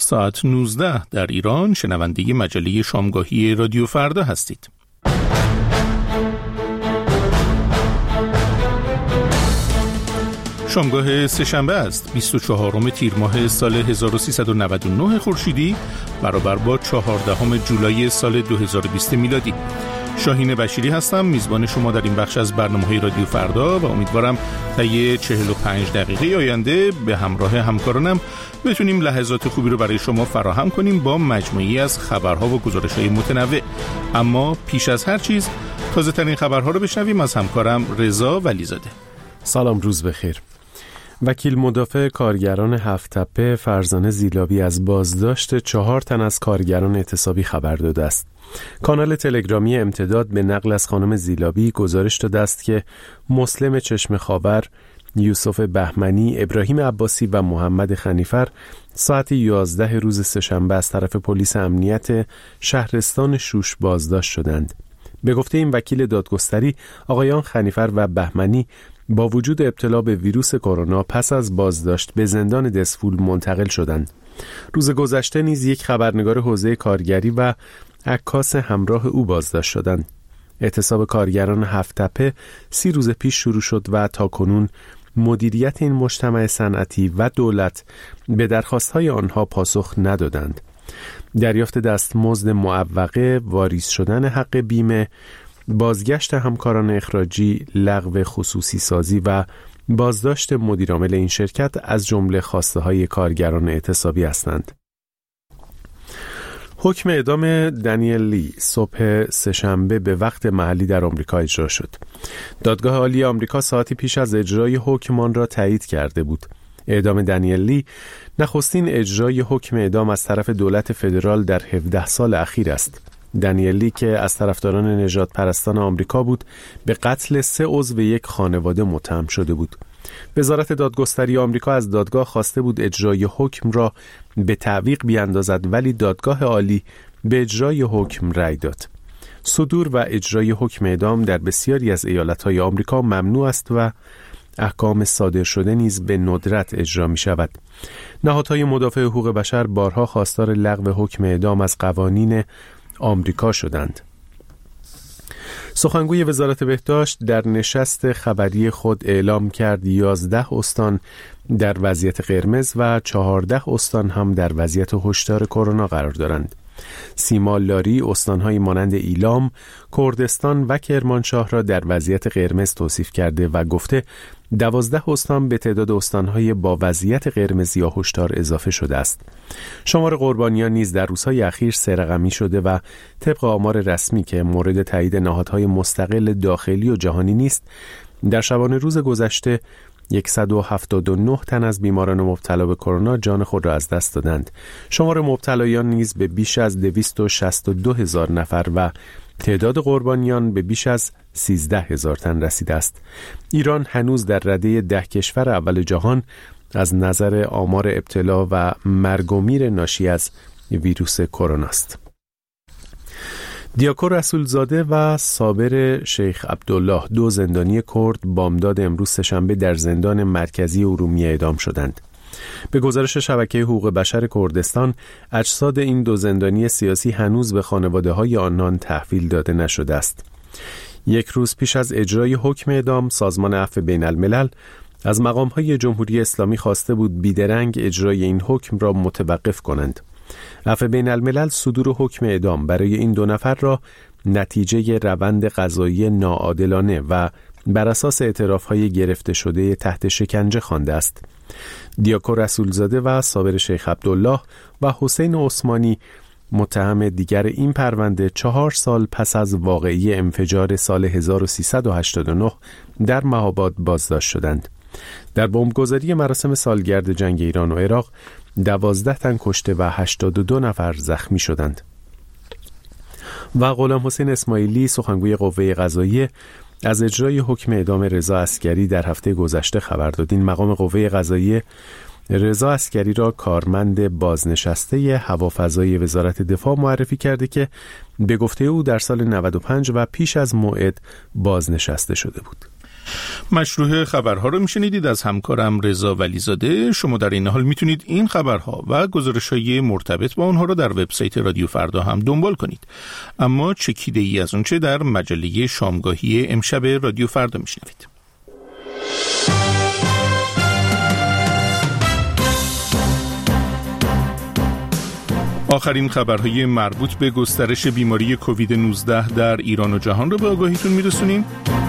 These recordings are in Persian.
ساعت 19 در ایران. شنونده مجله شامگاهی رادیو فردا هستید. شامگاه سه‌شنبه است، 24 تیر ماه سال 1399 خورشیدی برابر با 14 جولای سال 2020 میلادی. شاهین بشیری هستم، میزبان شما در این بخش از برنامه‌های رادیو فردا و امیدوارم طی 45 دقیقه آینده به همراه همکارانم بتونیم لحظات خوبی رو برای شما فراهم کنیم با مجموعی از خبرها و گزارش‌های متنوع. اما پیش از هر چیز تازه‌ترین خبرها رو بشنویم از همکارم رضا ولیزاده. سلام، روز بخیر. وکیل مدافع کارگران هفت‌تپه فرزانه زیلابی از بازداشت 4 تن از کارگران اعتصابی خبر داده است. کانال تلگرامی امتداد به نقل از خانم زیلابی گزارش داده است که مسلم چشم خاور، یوسف بهمنی، ابراهیم عباسی و محمد خنیفر ساعت 11 روز سه‌شنبه از طرف پلیس امنیت شهرستان شوش بازداشت شدند. به گفته این وکیل دادگستری، آقایان خنیفر و بهمنی با وجود ابتلا به ویروس کرونا پس از بازداشت به زندان دسفول منتقل شدند. روز گذشته نیز یک خبرنگار حوزه کارگری و عکاس همراه او بازداشت شدند. اعتصاب کارگران هفت‌تپه 30 روز پیش شروع شد و تاکنون مدیریت این مجتمع صنعتی و دولت به درخواست‌های آنها پاسخ ندادند. دریافت دستمزد معوقه، واریز شدن حق بیمه، بازگشت همکاران اخراجی، لغو خصوصی سازی و بازداشت مدیرعامل این شرکت از جمله خواسته‌های کارگران اعتصابی هستند. حکم اعدام دانیل لی صبح سه‌شنبه به وقت محلی در آمریکا اجرا شد. دادگاه عالی آمریکا ساعتی پیش از اجرای حکم آن را تایید کرده بود. اعدام دانیل لی نخستین اجرای حکم اعدام از طرف دولت فدرال در 17 سال اخیر است. دانیل لی که از طرفداران نژاد پرستان آمریکا بود، به قتل 3 عضو یک خانواده متهم شده بود. وزارت دادگستری آمریکا از دادگاه خواسته بود اجرای حکم را به تعویق بیاندازد، ولی دادگاه عالی به اجرای حکم رأی داد. صدور و اجرای حکم اعدام در بسیاری از ایالت‌های آمریکا ممنوع است و احکام صادر شده نیز به ندرت اجرا می شود. نهادهای مدافع حقوق بشر بارها خواستار لغو حکم اعدام از قوانین آمریکا شدند. سخنگوی وزارت بهداشت در نشست خبری خود اعلام کرد 11 استان در وضعیت قرمز و 14 استان هم در وضعیت هشدار کرونا قرار دارند. سیما لاری استان‌های مانند ایلام، کردستان و کرمانشاه را در وضعیت قرمز توصیف کرده و گفته 12 استان به تعداد استان‌های با وضعیت قرمز یا هشدار اضافه شده است. شمار قربانیان نیز در روزهای اخیر 3 رقمی شده و طبق آمار رسمی که مورد تایید نهادهای مستقل داخلی و جهانی نیست، در شبانه روز گذشته 179 تن از بیماران مبتلا به کرونا جان خود را از دست دادند. شمار مبتلایان نیز به بیش از 262,000 نفر و تعداد قربانیان به بیش از 13,000 تن رسیده است. ایران هنوز در رده 10 کشور اول جهان از نظر آمار ابتلا و مرگ و میر ناشی از ویروس کرونا است. دیاکو رسولزاده و صابر شیخ عبدالله، 2 زندانی کرد، بامداد امروز سه‌شنبه در زندان مرکزی ارومیه اعدام شدند. به گزارش شبکه حقوق بشر کردستان، اجساد این 2 زندانی سیاسی هنوز به خانواده‌های آنان تحویل داده نشده است. 1 روز پیش از اجرای حکم اعدام، سازمان عفو بین الملل از مقام‌های جمهوری اسلامی خواسته بود بیدرنگ اجرای این حکم را متوقف کنند. عفو بین الملل صدور حکم اعدام برای این 2 نفر را نتیجه روند قضایی ناعادلانه و بر اساس اعتراف‌های گرفته شده تحت شکنجه خوانده است. دیاکو رسولزاده و صابر شیخ عبدالله و حسین عثمانی، متهم دیگر این پرونده، 4 سال پس از واقعه انفجار سال 1389 در مهاباد بازداشت شدند. در بمبگذاری مراسم سالگرد جنگ ایران و عراق 12 تن کشته و 82 نفر زخمی شدند. و غلام حسین اسماعیلی، سخنگوی قوه قضاییه، از اجرای حکم اعدام رضا عسگری در هفته گذشته خبر داد. این مقام قوه قضاییه رضا عسگری را کارمند بازنشسته هوافضای وزارت دفاع معرفی کرده که به گفته او در سال 95 و پیش از موعد بازنشسته شده بود. مشروع خبرها رو میشنیدید از همکارم رضا ولیزاده. شما در این حال میتونید این خبرها و گزارش‌های مرتبط با اونها رو در وبسایت رادیو فردا هم دنبال کنید. اما چکیده‌ای از اونچه در مجله شامگاهی امشب رادیو فردا میشنوید. آخرین خبرهای مربوط به گسترش بیماری کووید 19 در ایران و جهان رو به آگاهیتون میرسونیم.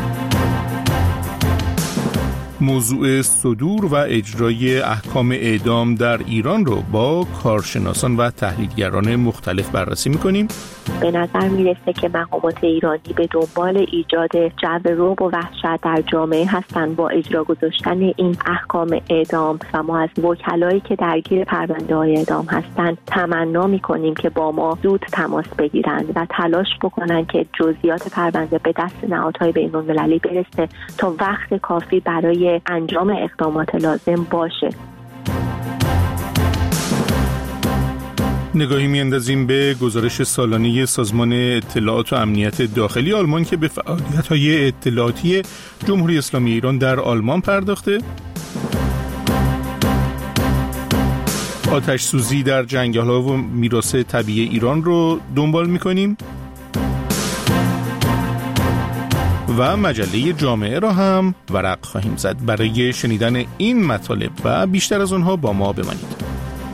موضوع صدور و اجرای احکام اعدام در ایران رو با کارشناسان و تحلیلگران مختلف بررسی میکنیم. به نظر میرسه که مقامات ایرانی به دنبال ایجاد جو رعب و وحشت در جامعه هستن با اجرا گذاشتن این احکام اعدام و ما از وکلایی که درگیر پرونده‌های اعدام هستن تمنا میکنیم که با ما زود تماس بگیرند و تلاش بکنن که جزئیات پرونده به دست نهادهای بین‌المللی برسه تا وقت کافی برای انجام اقدامات لازم باشه. نگاهی میاندازیم به گزارش سالانه سازمان اطلاعات و امنیت داخلی آلمان که به فعالیت‌های اطلاعاتی جمهوری اسلامی ایران در آلمان پرداخته. آتش سوزی در جنگل‌ها و میراث طبیعی ایران رو دنبال می‌کنیم و مجله جامعه را هم ورق خواهیم زد. برای شنیدن این مطالب و بیشتر از آنها با ما بمانید.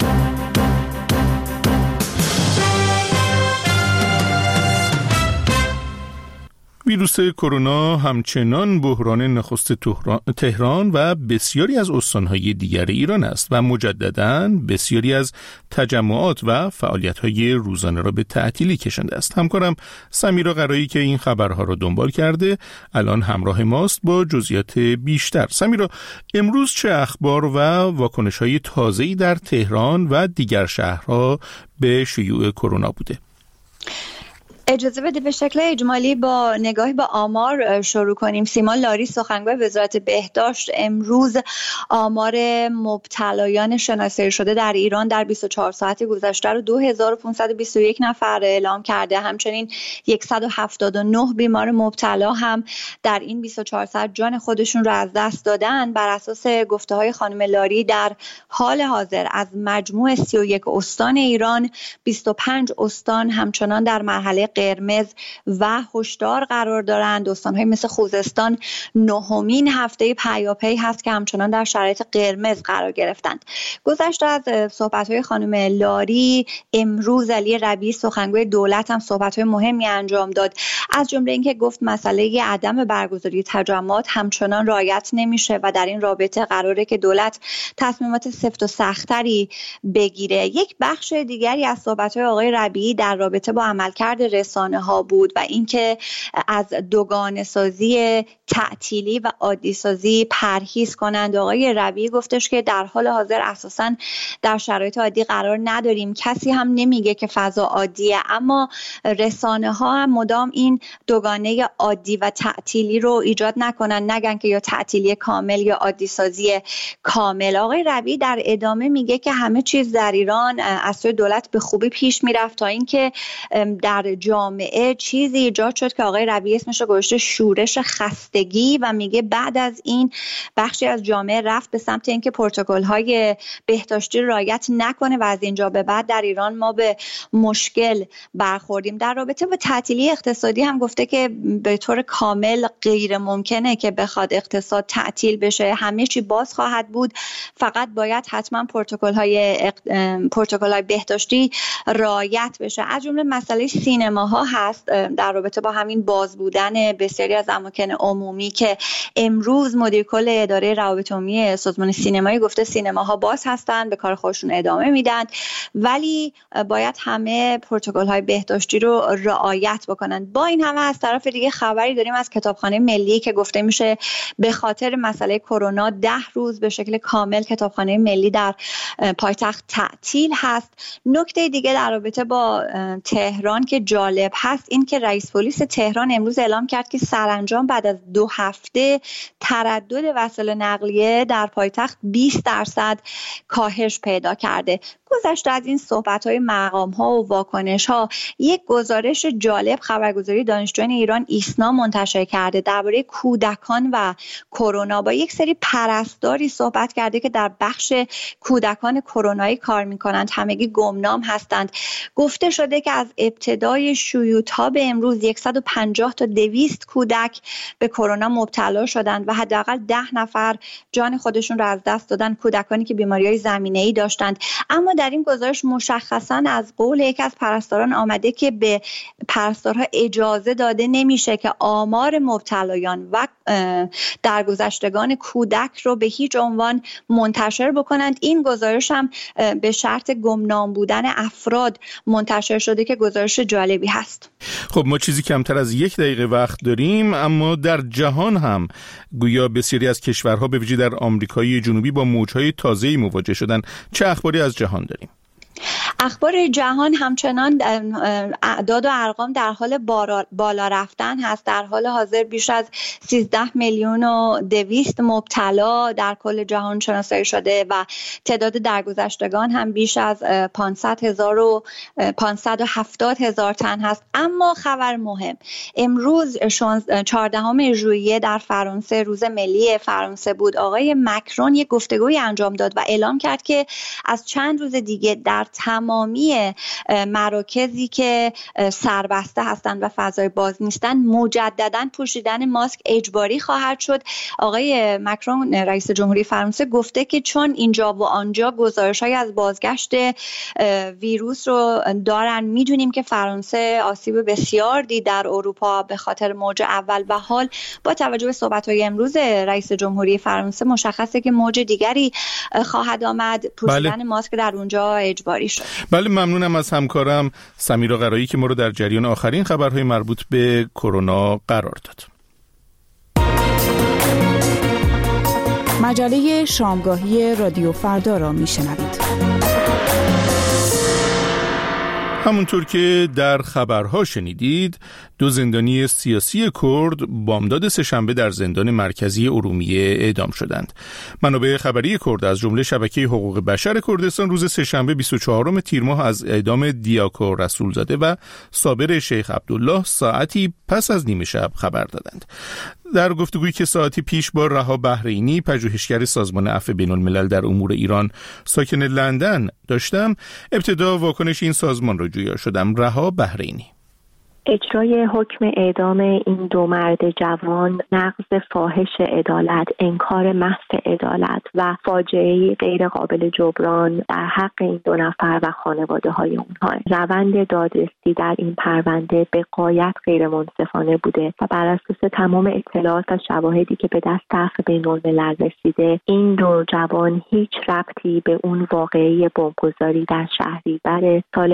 ویروس کرونا همچنان بحران نخست تهران و بسیاری از استان‌های دیگر ایران است و مجدداً بسیاری از تجمعات و فعالیت‌های روزانه را به تعطیلی کشانده است. همکارم سمیرا قرایی که این خبرها را دنبال کرده الان همراه ماست با جزئیات بیشتر. سمیرا، امروز چه اخبار و واکنش‌های تازه‌ای در تهران و دیگر شهرها به شیوع کرونا بوده؟ اجازه بده به شکل اجمالی با نگاهی به آمار شروع کنیم. سیمان لاری سخنگوی وزارت بهداشت امروز آمار مبتلایان شناسایی شده در ایران در 24 ساعت گذشته رو 2521 نفر اعلام کرده. همچنین 179 بیمار مبتلا هم در این 24 ساعت جان خودشون رو از دست دادن. بر اساس گفته‌های خانم لاری در حال حاضر از مجموع 31 استان ایران 25 استان همچنان در مرحله قرمز و هشدار قرار دارند. استان‌های مثل خوزستان نهمین هفته پیاپی هست که همچنان در شرایط قرمز قرار گرفتند. گذشته از صحبت‌های خانم لاری، امروز علی ربیعی سخنگوی دولت هم صحبت‌های مهمی انجام داد. از جمله اینکه گفت مسئله عدم برگزاری تجمعات همچنان رعایت نمیشه و در این رابطه قراره که دولت تصمیمات سفت و سخت‌تری بگیره. یک بخش دیگری از صحبت‌های آقای ربیعی در رابطه با عملکرد رسانه‌ها بود و اینکه از دوگانه سازی تعطیلی و عادی سازی پرهیز کنند. آقای ربیعی گفتش که در حال حاضر اساساً در شرایط عادی قرار نداریم، کسی هم نمیگه که فضا عادیه، اما رسانه‌ها هم مدام این دوگانه عادی و تعطیلی رو ایجاد نکنن، نگن که یا تعطیلی کامل یا عادی سازی کامل. آقای ربیعی در ادامه میگه که همه چیز در ایران از سوی دولت به خوبی پیش میرفت تا اینکه در جامعه چیزی ایجاد شد که آقای ربیعی اسمش رو گذاشته شورش خستگی و میگه بعد از این بخشی از جامعه رفت به سمت اینکه پروتکل‌های بهداشتی رعایت نکنه و از اینجا به بعد در ایران ما به مشکل برخوردیم. در رابطه با تعطیلی اقتصادی هم گفته که به طور کامل غیر ممکنه که بخواد اقتصاد تعطیل بشه، همه چی باز خواهد بود، فقط باید حتما پروتکل‌های بهداشتی رعایت بشه. از جمله مسئله سینماها هست در رابطه با همین باز بودن بسیاری از اماکن عمومی که امروز مدیر کل اداره روابط عمومی سازمان سینمایی گفته سینماها باز هستن، به کار خودشون ادامه میدن، ولی باید همه پروتکل‌های بهداشتی رو رعایت بکنن. با این همه از طرف دیگه خبری داریم از کتابخانه ملی که گفته میشه به خاطر مسئله کرونا 10 روز به شکل کامل کتابخانه ملی در پایتخت تعطیل هست. نکته دیگه در رابطه با تهران که جالب هست این که رئیس پلیس تهران امروز اعلام کرد که سرانجام بعد از 2 هفته تردد وسایل نقلیه در پایتخت 20% کاهش پیدا کرده. گذشته از این صحبت‌های مقام‌ها و واکنش‌ها، یک گزارش جالب خبرگزاری دانشجویان ایران ایسنا منتشر کرده درباره کودکان و کرونا. با یک سری پرستاری صحبت کرده که در بخش کودکان کرونایی کار می‌کنند، همگی گمنام هستند. گفته شده که از ابتدای شیوع تا به امروز 150 تا 200 کودک به کرونا مبتلا شدند و حداقل 10 نفر جان خودشون را از دست دادن، کودکانی که بیماری‌های زمینه‌ای داشتند. اما در این گزارش مشخصاً از قول یکی از پرستاران آمده که به پرستارها اجازه داده نمیشه که آمار مبتلایان و درگذشتگان کودک رو به هیچ عنوان منتشر بکنند. این گزارش هم به شرط گمنام بودن افراد منتشر شده که گزارش جالبی هست. خب ما چیزی کمتر از 1 دقیقه وقت داریم، اما در جهان هم گویا بسیاری از کشورها به ویژه در آمریکای جنوبی با موج‌های تازه‌ای مواجه شدن. چه اخباری از جهان داریم؟ اخبار جهان همچنان اعداد و ارقام در حال بالا رفتن هست. در حال حاضر بیش از 13,200,000 مبتلا در کل جهان شناسایی شده و تعداد درگذشتگان هم بیش از 570,000 تن هست. اما خبر مهم، امروز 14 ژوئیه در فرانسه روز ملی فرانسه بود. آقای مکرون یک گفتگوی انجام داد و اعلام کرد که از چند روز دیگه در تمامی مراکزی که سربسته هستند و فضای باز نیستند مجددا پوشیدن ماسک اجباری خواهد شد. آقای مکرون رئیس جمهوری فرانسه گفته که چون اینجا و آنجا گزارش‌های از بازگشت ویروس رو دارن، میدونیم که فرانسه آسیب بسیار دید در اروپا به خاطر موج اول و حال با توجه به صحبت‌های امروز رئیس جمهوری فرانسه مشخصه که موج دیگری خواهد آمد. پوشیدن ماسک در اونجا اجباری شد. بله، ممنونم از همکارم سمیرا قرایی که ما رو در جریان آخرین خبرهای مربوط به کرونا قرار داد. مجله شامگاهی رادیو فردا را میشنوید. همونطور که در خبرها شنیدید، 2 زندانی سیاسی کرد بامداد سه‌شنبه در زندان مرکزی ارومیه اعدام شدند. منابع خبری کرد از جمله شبکه حقوق بشر کردستان روز سه‌شنبه 24 تیر ماه از اعدام دیاکو رسولزاده و صابر شیخ عبدالله ساعتی پس از نیمه شب خبر دادند. در گفتگویی که ساعتی پیش با رها بحرینی، پژوهشگر سازمان عفو بین‌الملل در امور ایران ساکن لندن داشتم، ابتدا واکنش این سازمان را جویا شدم. رها بحرینی: اجرای حکم اعدام این 2 مرد جوان نقض فاحش عدالت، انکار محض عدالت و فاجعه‌ای غیر قابل جبران در حق این 2 نفر و خانواده‌های اونها. روند دادرسی در این پرونده به غایت غیر منصفانه بوده و بر اساس تمام اطلاعات و شواهدی که به دست عفو بین‌الملل رسیده، این 2 جوان هیچ ربطی به اون واقعه بمبگذاری در شهریور سال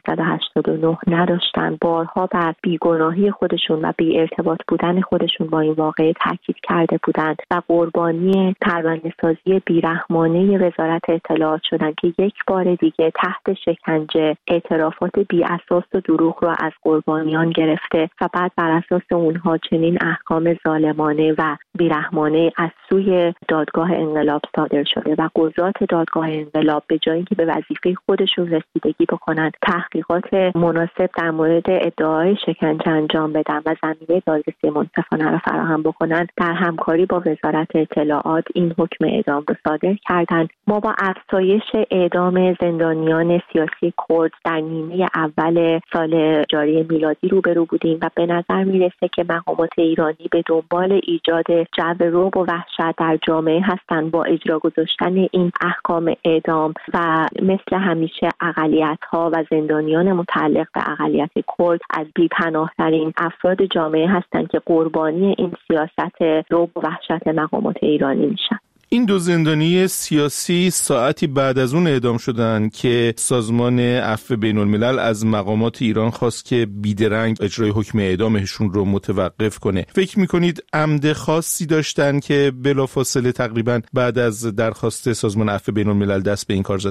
1389 نداشتن. بارها بر بیگناهی خودشون و بی ارتباط بودن خودشون با این واقعه تاکید کرده بودند و قربانی پرونده‌سازی بیرحمانه وزارت اطلاعات شدند که یک بار دیگه تحت شکنجه اعترافات بی اساس و دروغ را از قربانیان گرفته و بعد بر اساس اونها چنین احکام ظالمانه و بیرحمانه از سوی دادگاه انقلاب صادر شده و قضات دادگاه انقلاب به جای اینکه به وظیفه خودشون رسیدگی بکنند، تحقیقات مناسب در مورد ادعای شکنجه انجام بدن و زمینه دادرسی منصفانه را فراهم بکنند، در همکاری با وزارت اطلاعات این حکم اعدام را صادر کردند. ما با افزایش اعدام زندانیان سیاسی کرد در نیمه اول سال جاری میلادی روبرو بودیم و به نظر میرسه که مقامات ایرانی به دنبال ایجاد جو رعب و وحشت در جامعه هستند با اجرا گذاشتن این احکام اعدام و مثل همیشه اقلیت‌ها و زندانیان متعلق به اقلیت کرد از بی‌پناه‌ترین افراد جامعه هستند که قربانی این سیاست رعب و وحشت مقامات ایرانی میشن. این 2 زندانی سیاسی ساعتی بعد از اون اعدام شدن که سازمان عفو بین‌الملل از مقامات ایران خواست که بیدرنگ اجرای حکم اعدامشون رو متوقف کنه. فکر میکنید عمد خاصی داشتن که بلافاصله تقریبا بعد از درخواست سازمان عفو بین‌الملل دست به این کار زدن؟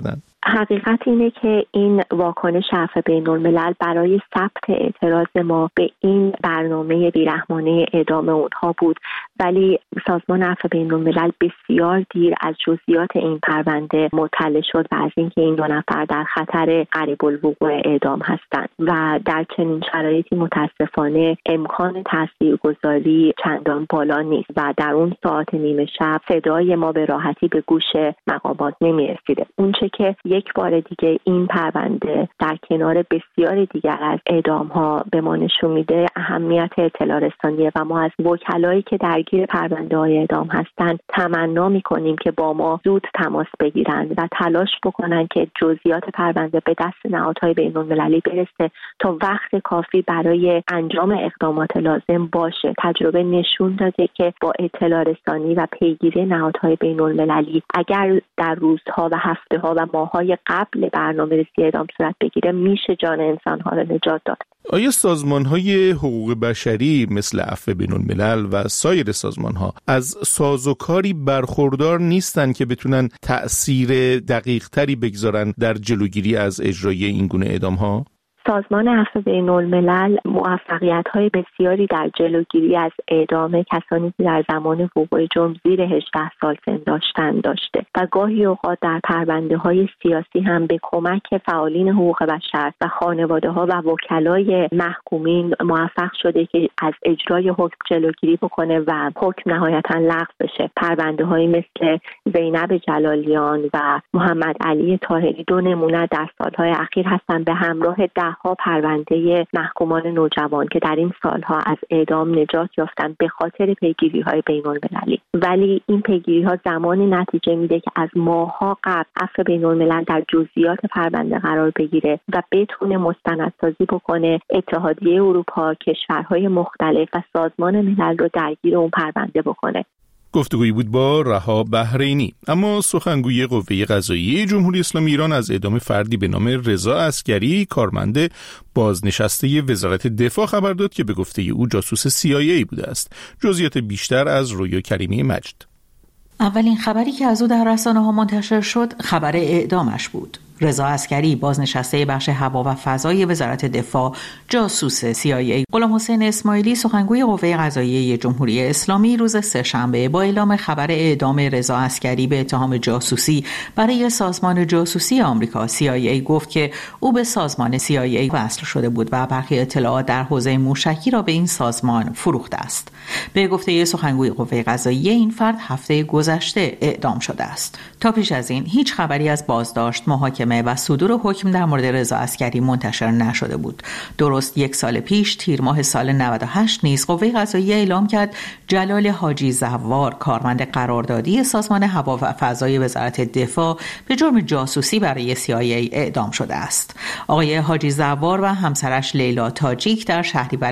حقیقت اینه که این واکنش عفو بین‌الملل برای ثبت اعتراض ما به این برنامه بیرحمانه اعدام اونها بود، ولی سازمان عفو بین‌الملل بسیار دیر از جزئیات این پرونده مطلع شد و از اینکه این 2 نفر در خطر قریب الوقوع اعدام هستند و در چنین شرایطی متاسفانه امکان تاثیرگذاری چندان بالا نیست و در اون ساعت نیمه شب صدای ما به راحتی به گوش مقامات نمی‌رسیده. اونچه که یک بار دیگه این پرونده در کنار بسیار دیگر از اعدام‌ها به ما نشون میده اهمیت اطلاع رسانیه و ما از وکلایی که درگیر پرونده‌های اعدام هستند تمنا می‌کنیم که با ما زود تماس بگیرند و تلاش بکنن که جزئیات پرونده به دست نهادهای بین‌المللی برسه تا وقت کافی برای انجام اقدامات لازم باشه. تجربه نشون داده که با اطلاع رسانی و پیگیری نهادهای بین‌المللی اگر در روزها و هفته‌ها و ماه‌های قبل برنامه‌ریزی اعدام صورت بگیره میشه جان انسان‌ها را نجات داد. آیا سازمان‌های حقوق بشری مثل عفو بین‌الملل و سایر سازمان‌ها از سازوکاری برخوردار نیستن که بتونن تأثیر دقیق‌تری بگذارن در جلوگیری از اجرای این گونه اعدام‌ها؟ سازمان عفو بین‌الملل موفقیت‌های بسیاری در جلوگیری از اعدام کسانی که در زمان وقوع جرم زیر 18 سال سن داشته و گاهی اوقات در پرونده‌های سیاسی هم به کمک فعالین حقوق بشر و خانواده‌ها و وکلای محکومین موفق شده که از اجرای حکم جلوگیری بکنه و حکم نهایتاً لغو بشه. پرونده‌هایی مثل زینب جلالیان و محمد علی طاهری 2 نمونه در سال‌های اخیر هستند به همراه ها پرونده محکومان نوجوان که در این سالها از اعدام نجات یافتن به خاطر پیگیری‌های بین‌المللی. ولی این پیگیری‌ها زمانی نتیجه میده که از ماه‌ها قبل عفو بین‌الملل در جزئیات پرونده قرار بگیره و بتونه مستندسازی بکنه، اتحادیه اروپا، کشورهای مختلف و سازمان ملل رو درگیر اون پرونده بکنه. گفتگویی بود با رها بحرینی. اما سخنگوی قوه قضاییه جمهوری اسلامی ایران از اعدام فردی به نام رضا عسگری، کارمند بازنشسته وزارت دفاع خبر داد که به گفته او جاسوس CIA بوده است. جزئیات بیشتر از رویا کریمی مجد. اولین خبری که از او در رسانه‌ها منتشر شد خبر اعدامش بود. رضا عسگری، بازنشسته بخش هوا و فضای وزارت دفاع، جاسوس CIA. غلامحسین اسماعیلی، سخنگوی قوه قضاییه جمهوری اسلامی، روز سه‌شنبه با اعلام خبر اعدام رضا عسگری به اتهام جاسوسی برای سازمان جاسوسی آمریکا CIA گفت که او به سازمان CIA وصل شده بود و برخی اطلاعات در حوزه موشکی را به این سازمان فروخته است. به گفته سخنگوی قوه قضاییه این فرد هفته گذشته اعدام شده است. تا پیش از این هیچ خبری از بازداشت، محاکمه و صدور حکم در مورد رضا عسگری منتشر نشده بود. درست 1 سال پیش تیر ماه سال 98 نیز قوه قضاییه اعلام کرد جلال حاجی زوار، کارمند قراردادی سازمان هوا و فضای وزارت دفاع، به جرم جاسوسی برای CIA اعدام شده است. آقای حاجی زوار و همسرش لیلا تاجیک در شهریور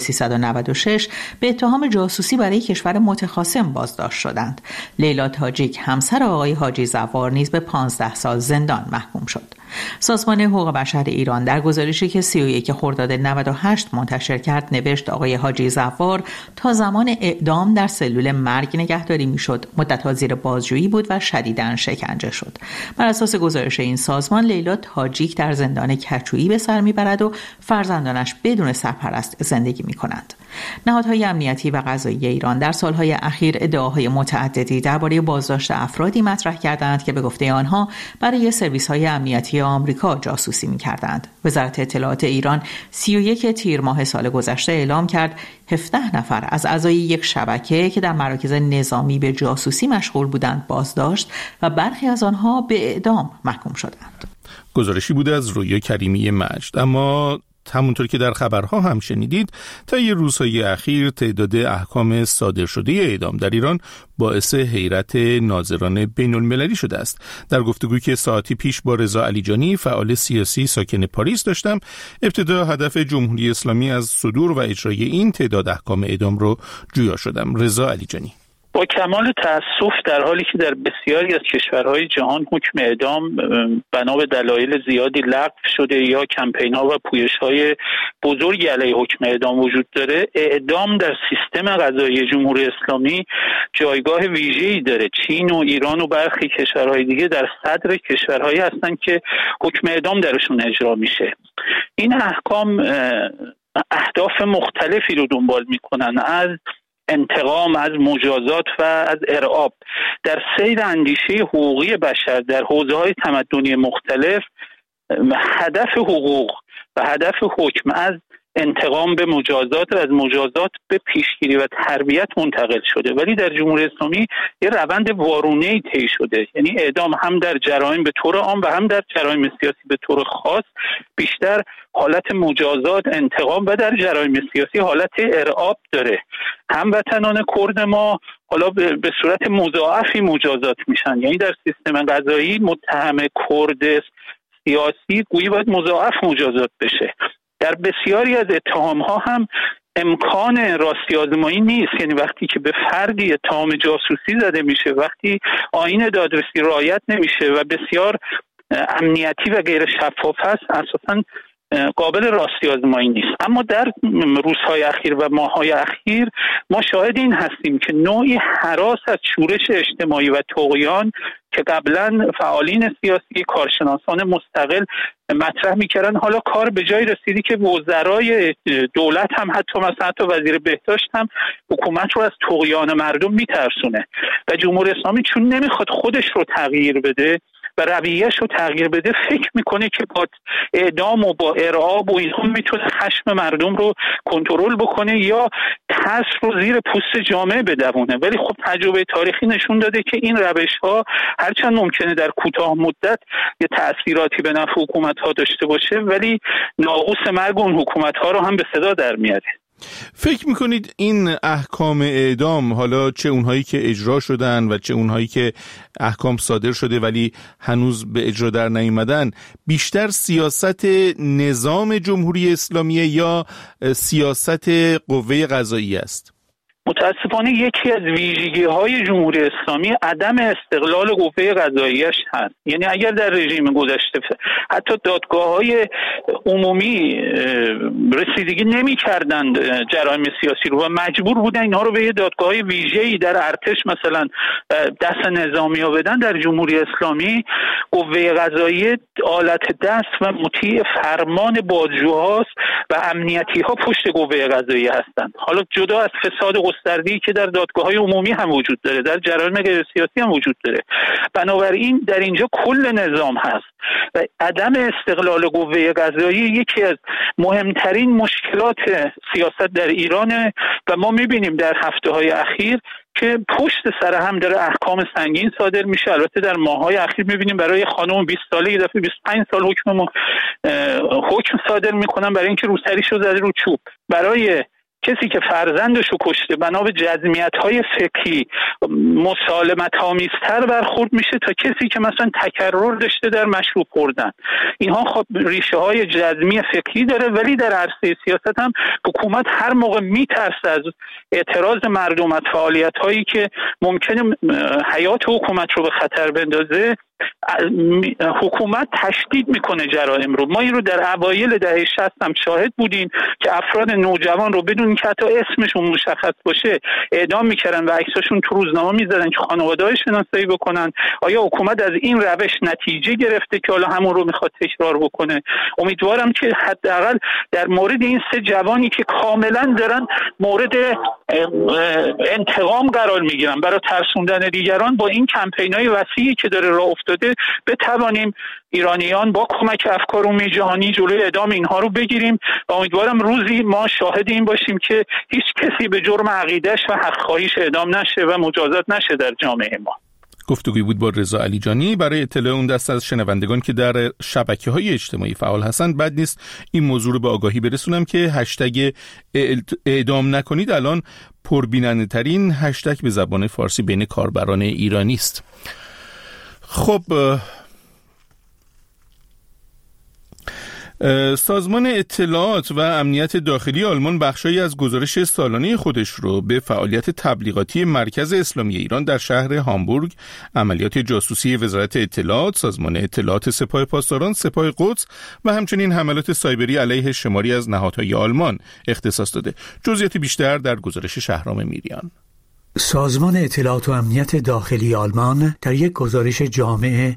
1396 به اتهام جاسوسی برای کشور متخاصم بازداشت شدند. لیلا تاجیک، همسر آقای حاجی زوار، نیز به 15 سال زندان محکوم شد. سازمان حقوق بشر ایران در گزارشی که 31 خرداد 98 منتشر کرد نوشت آقای حاجی زوار تا زمان اعدام در سلول مرگ نگهداری میشد، مدت‌ها زیر بازجویی بود و شدیداً شکنجه شد. بر اساس گزارش این سازمان لیلا تاجیک در زندان کچویی به سر میبرد و فرزندانش بدون سرپرست زندگی میکنند. نهادهای امنیتی و قضایی ایران در سالهای اخیر ادعاهای متعددی درباره بازداشت افرادی مطرح کردند که به گفته آنها برای سرویس‌های امنیتی آمریکا جاسوسی می‌کردند. وزارت اطلاعات ایران 31 تیر ماه سال گذشته اعلام کرد 17 نفر از اعضای یک شبکه که در مراکز نظامی به جاسوسی مشغول بودند بازداشت و برخی از آنها به اعدام محکوم شدند. گزارشی بوده از رویا کریمی مجد. اما همونطور که در خبرها هم شنیدید، طی روزهای اخیر تعداد احکام صادر شده اعدام در ایران باعث حیرت ناظران بین‌المللی شده است. در گفتگویی که ساعتی پیش با رضا علیجانی، فعال سیاسی ساکن پاریس داشتم، ابتدا هدف جمهوری اسلامی از صدور و اجرای این تعداد احکام اعدام رو جویا شدم. رضا علیجانی: با کمال تأسف در حالی که در بسیاری از کشورهای جهان حکم اعدام بنا به دلایل زیادی لغو شده یا کمپین‌ها و پویش‌های بزرگی علیه حکم اعدام وجود داره، اعدام در سیستم قضایی جمهوری اسلامی جایگاه ویژه‌ای داره. چین و ایران و برخی کشورهای دیگه در صدر کشورهایی هستن که حکم اعدام درشون اجرا میشه. این احکام اهداف مختلفی رو دنبال میکنن، از انتقام، از مجازات و از ارعاب. در سیر اندیشه حقوقی بشر در حوزه‌های تمدنی مختلف هدف حقوق و هدف حکم از انتقام به مجازات، از مجازات به پیشگیری و تربیت منتقل شده، ولی در جمهوری اسلامی یه روند وارونه‌ای طی شده. یعنی اعدام هم در جرایم به طور عام و هم در جرایم سیاسی به طور خاص بیشتر حالت مجازات، انتقام و در جرایم سیاسی حالت ارعاب داره. هموطنان کرد ما حالا به صورت مضاعفی مجازات میشن، یعنی در سیستم قضایی متهم کرد سیاسی گویی باید مضاعف مجازات بشه. در بسیاری از اتهام‌ها هم امکان راستی آزمایی نیست، یعنی وقتی که به فردی اتهام جاسوسی زده میشه، وقتی آیین دادرسی رعایت نمیشه و بسیار امنیتی و غیر شفاف هست، اساساً قابل راستی آزمایی نیست. اما در روزهای اخیر و ماههای اخیر ما شاهد این هستیم که نوعی هراس از شورش اجتماعی و طغیان که قبلا فعالین سیاسی، کارشناسان مستقل مطرح میکردن، حالا کار به جای رسیدی که وزرای دولت هم حتی وزیر بهداشت هم حکومت رو از طغیان مردم میترسونه و جمهوری اسلامی چون نمیخواد خودش رو تغییر بده و رویه‌اش رو تغییر بده، فکر میکنه که با اعدام و با ارعاب و اینها میتونه خشم مردم رو کنترل بکنه یا ترس رو زیر پوست جامعه بدوونه. ولی خب تجربه تاریخی نشون داده که این روش‌ها هرچند ممکنه در کوتاه مدت یه تأثیراتی به نفع حکومت‌ها داشته باشه، ولی ناقوس مرگ اون حکومت‌ها رو هم به صدا در میاره. فکر میکنید این احکام اعدام، حالا چه اونهایی که اجرا شدن و چه اونهایی که احکام صادر شده ولی هنوز به اجرا در نیامدن، بیشتر سیاست نظام جمهوری اسلامی یا سیاست قوه قضاییه است؟ متاسفانه یکی از ویژگی‌های جمهوری اسلامی عدم استقلال قوه قضاییش هست. یعنی اگر در رژیم گذشته حتی دادگاه‌های عمومی رسیدگی نمی‌کردند جرایم سیاسی رو و مجبور بودن اینها رو به یه دادگاه‌های ویژه‌ای در ارتش مثلا دست نظامی‌ها بدن، در جمهوری اسلامی قوه قضاییه آلت دست و مطیع فرمان بازجوهاست و امنیتی‌ها پشت قوه قضاییه هستند. حالا جدا از فساد گسترده‌ای که در دادگاه‌های عمومی هم وجود داره، در جرایم غیر سیاسی هم وجود داره. بنابراین در اینجا کل نظام هست و عدم استقلال قوه قضاییه یکی از مهمترین مشکلات سیاست در ایرانه و ما می‌بینیم در هفته‌های اخیر که پشت سر هم داره احکام سنگین صادر میشه. البته در ماه‌های اخیر می‌بینیم برای خانم 20 ساله یه دفعه 25 سال حکم صادر می‌کنن برای اینکه روسریشو زده رو چوب. برای کسی که فرزندش رو کشته بنا به جزمیت‌های فقهی مسالمت‌آمیزتر برخورد میشه تا کسی که مثلا تکرر داشته در مشروب خوردن. اینها خب ریشه‌های جزمی فقهی داره، ولی در عرصه سیاست هم حکومت هر موقع میترسه از اعتراض مردم از فعالیت‌هایی که ممکنه حیات حکومت رو به خطر بندازه، حکومت تشدید میکنه جرایم رو. ما این رو در اوایل دهه 60 هم شاهد بودیم که افراد نوجوان رو بدون که حتی اسمشون مشخص باشه اعدام میکردن و عکساشون تو روزنامه میذارن که خانواده‌اش شناسایی بکنن. آیا حکومت از این روش نتیجه گرفته که حالا همون رو میخواد تکرار بکنه؟ امیدوارم که حداقل در مورد این 3 جوانی که کاملا دارن مورد انتقام قرار میگیرن برای ترسوندن دیگران، با این کمپین‌های وسیعی که داره راه افتاده بتوانیم ایرانیان با کمک افکار عمومی جهانی جلوی اعدام اینها رو بگیریم و امیدوارم روزی ما شاهد این باشیم که هیچ کسی به جرم عقیده‌اش و حق خواهیش اعدام نشه و مجازات نشه در جامعه ما. گفتگوی بود با رضا علیجانی. برای اطلاع اون دست از شنوندگان که در شبکه‌های اجتماعی فعال هستند، بد نیست این موضوع رو به آگاهی برسونم که هشتگ اعدام نکنید الان پربیننده ترین هشتگ به زبان فارسی بین کاربران ایرانی است. خب سازمان اطلاعات و امنیت داخلی آلمان بخشی از گزارش سالانه خودش رو به فعالیت تبلیغاتی مرکز اسلامی ایران در شهر هامبورگ، عملیات جاسوسی وزارت اطلاعات، سازمان اطلاعات سپاه پاسداران، سپاه قدس و همچنین حملات سایبری علیه شماری از نهادهای آلمان اختصاص داده. جزئیات بیشتر در گزارش شهرام میریان. سازمان اطلاعات و امنیت داخلی آلمان در یک گزارش جامع